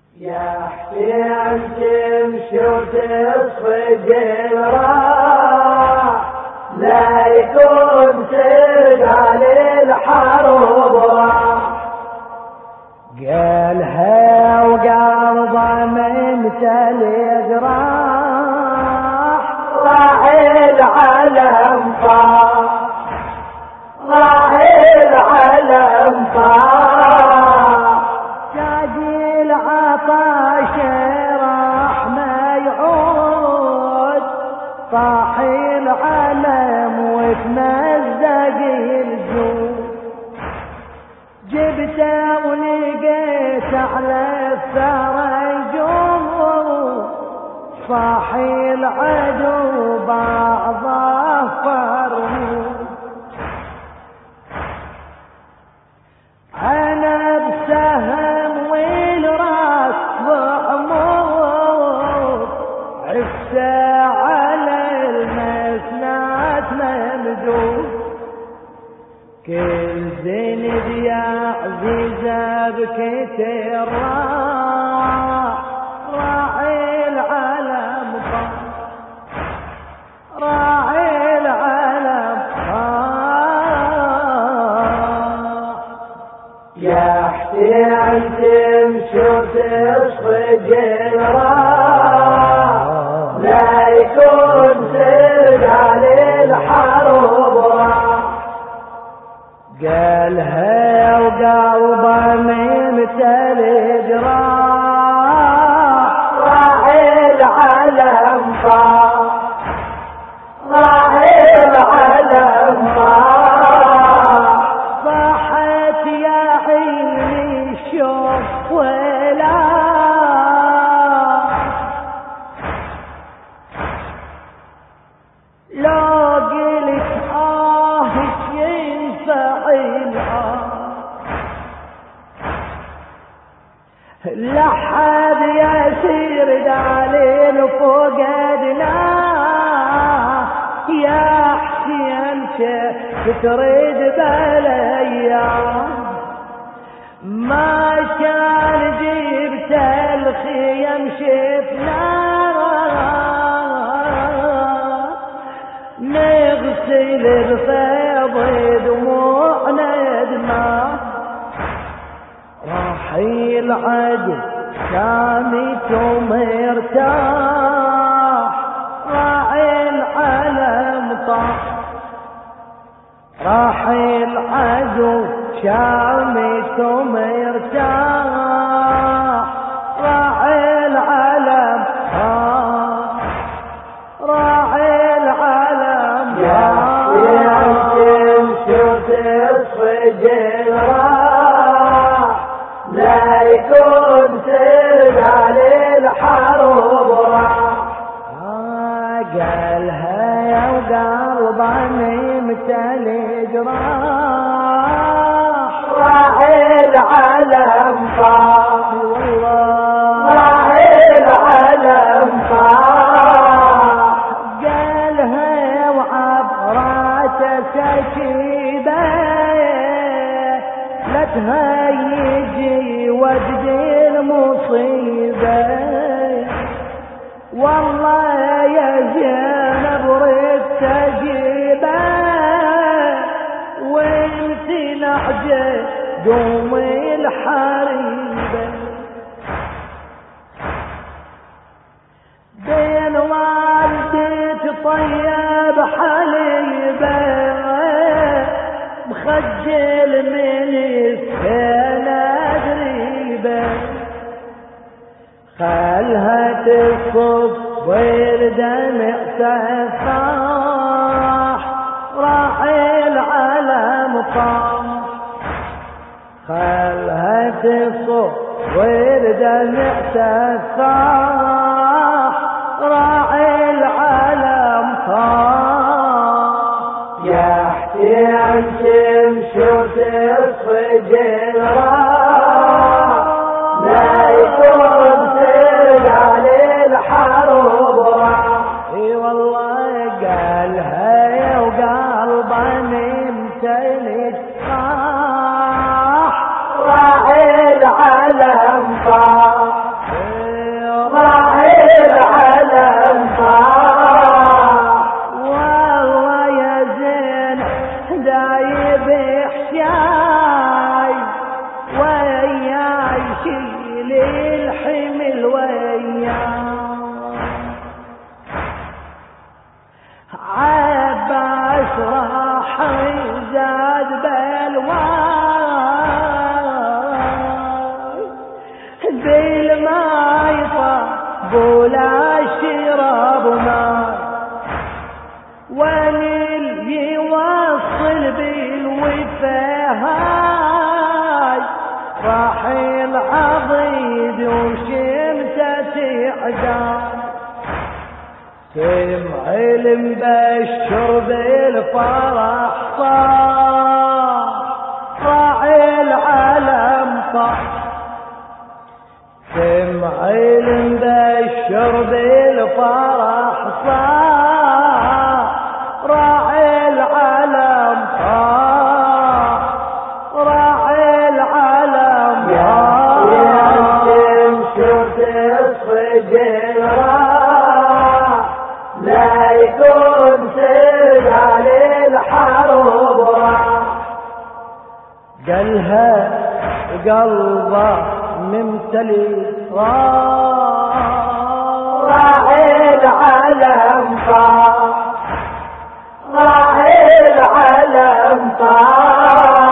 يا حسين تمشي وتصفق الراح، لا يكون سرقان الحرب راح. قالها وقلبه ممتلئ جراح، راح العلم طاح، راح العلم طاح. تاجي العطش راح ما يعود، طاح العلم وتمزق الجود. جبته ولقيت على الثرى يجود، صاحي العدو بعضه فرمود. انا بسهم والراس بعمود، عفسه على المسنات ممدود. كل زند يا عزيزه بكتر راعي العالم طاح، راعي العالم طاح. يا حسين تمشي وتصفق الراح، لا يكون سرقان الحرب راح. قالها وقلبه ممتلئ جراح، راح العلم طاح، راح العلم طاح. صاحت يا عيني الشوق ولا لو قلت ينفع لحد يسير دالين فوقدنا. يا حسين شف تريد بالايام، ما كان جبت الخيم شفنا نغسل الفيض دموعنا دماء. راحي العدو شامت ومرتاح، راعي العلم طاح، راحي العدو شامت ومرتاح، راعي العلم طاح، راعي العلم لا يكون سرقان الحرب راح. قالها يا وقلبه ممتلئ جراح، راح العلم طاح، راح العلم طاح. قالها وعبراته سكيبه لا تهيجي وجد المصيبه. والله يا زينب ريت تجيبه وانت لحجه دوم الحريبه. بين والدي طيب حليبه مخجل من السنة دريبه. خلها تصب والدمع تفاح، راعي العلم طاح. خلها تصب والدمع تفاح، راعي العلم طاح. يا حسين تمشي وتصفق الراح، لا يكون سرقان الحرب راح. اي والله قالها يا وقلبه ممتلئ راح العلم طاح، بالماء طاب ولا شرب ماء، وليل يوصل بالوفاهاي راح العضيد وشمسة عداي، سمع المبشر بالفرح صار راعي العالم طار، سمع المبشر بالفرح صار راعي العالم طار، راعي العالم لا يكون سجال الحرب قالها قلبه ممتلي راعي العالم طار، راعي العالم طار.